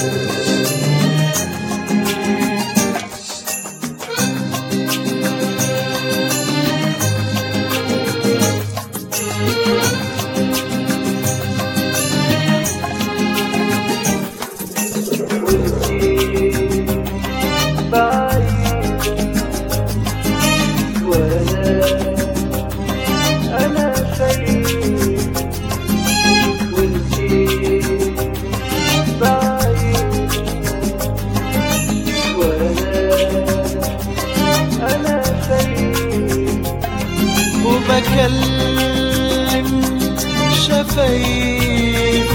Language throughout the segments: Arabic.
وبكلم شفايفك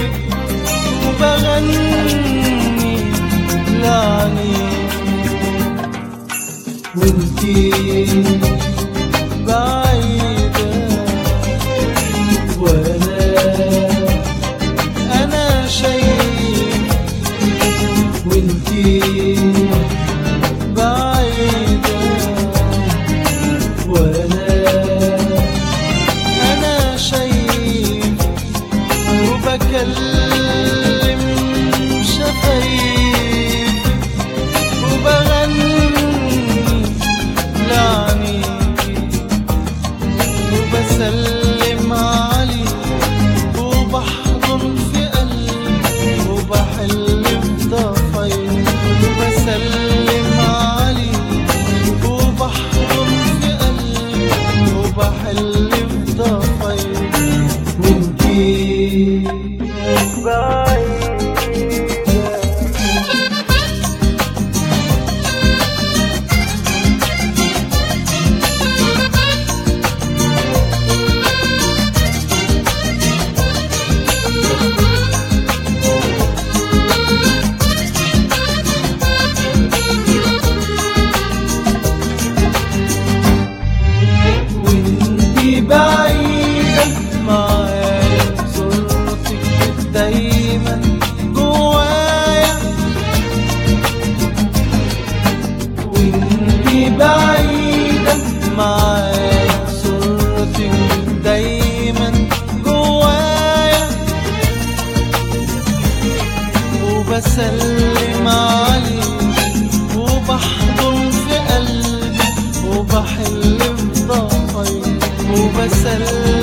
وبغني لعنيك وانتي بعيدة وانا شايف وانتي بعيدة وانا شايف وبكلم شفايفك وبغني لعنيك وبسلم عليك وبحضن في قلبي وبحلف ضفايرك وبسلم عليك وبحضن في قلبي وبحلف ضفايرك وانتي بعيدة معايا صورتك دايما جوايا وانتي بعيدة معايا صورتك دايما جوايا وبسلم عليك وبحضن في قلبي وبحلف ضفايرك وبسلم